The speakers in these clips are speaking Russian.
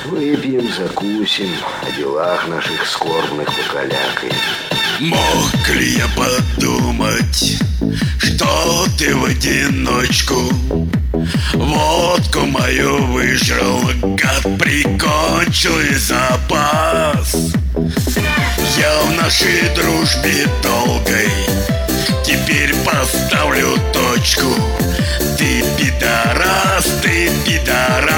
Выпьем, закусим, о делах наших скорбных покалякаем. Мог ли я подумать, что ты в одиночку водку мою выжрал, гад, прикончил и запас? Я в нашей дружбе долгой теперь поставлю точку. Ты пидорас, ты пидорас.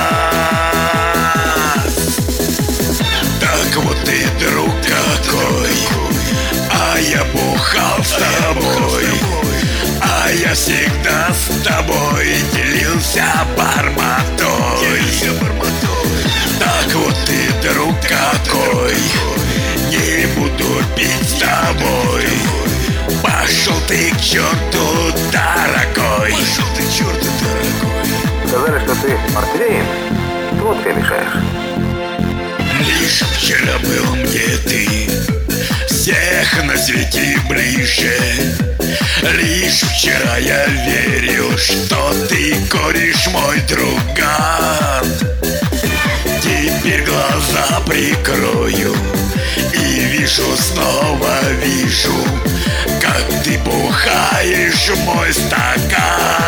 Так вот ты, друг какой, а я бухал с тобой, а я всегда с тобой делился барматой. Так вот ты, друг какой, не буду пить с тобой. Пошел ты к черту, дорогой. Пошел ты к черту, дорогой. Сказали, что ты портвейн, водкой мешаешь. Лишь вчера был мне ты всех на свете ближе. Лишь вчера я верил, что ты кореш мой друган. Теперь глаза прикрою и вижу, снова вижу, как ты бухаешь мой стакан.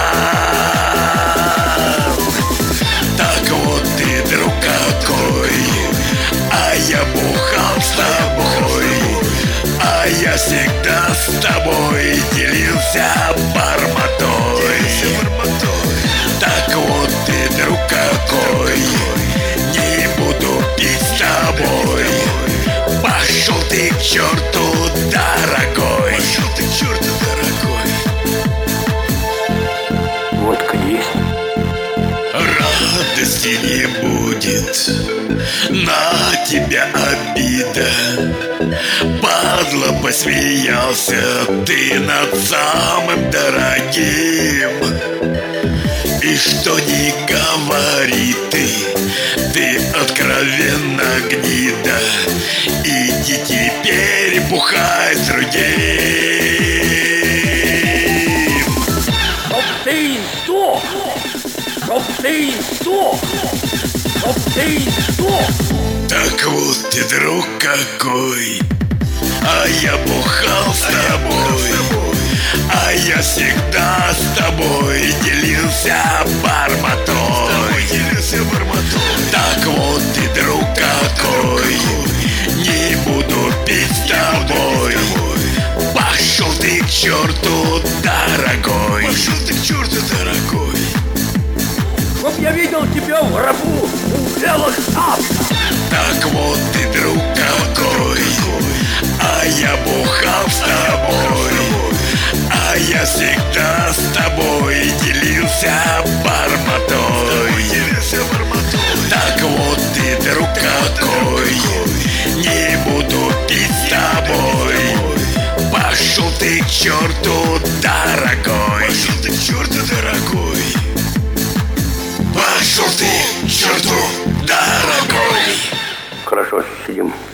Так вот ты, друг какой, а я бухал с тобой, а я всегда с тобой делился барматой. Так вот ты, друг какой, не буду пить с тобой. Пошел ты к черту, дорогой. Пошел ты к черту, дорогой. Водка есть? Радости не будет, на тебя обида. Падла, посмеялся ты над самым дорогим. И что ни говори ты откровенно гнида. Иди теперь бухай с другим. Чтоб ты сдох! Чтоб ты сдох! Чтоб ты сдох! Так вот ты, друг какой, а я бухал с тобой, а я всегда с тобой делился барматой. Так вот ты, друг какой, не буду пить с тобой. Пошел ты к черту, дорогой. Пошел ты к черту, дорогой. Чтоб я видел тебя в гробу у белых шап. Так вот ты, друг какой, а я бухал с тобой, а я всегда с тобой делился барматой. Так вот ты, друг какой, не буду пить с тобой. Пошел ты к черту, дорогой. Пошел ты к черту, дорогой. Пошел ты к черту, дорогой. Хорошо, сидим.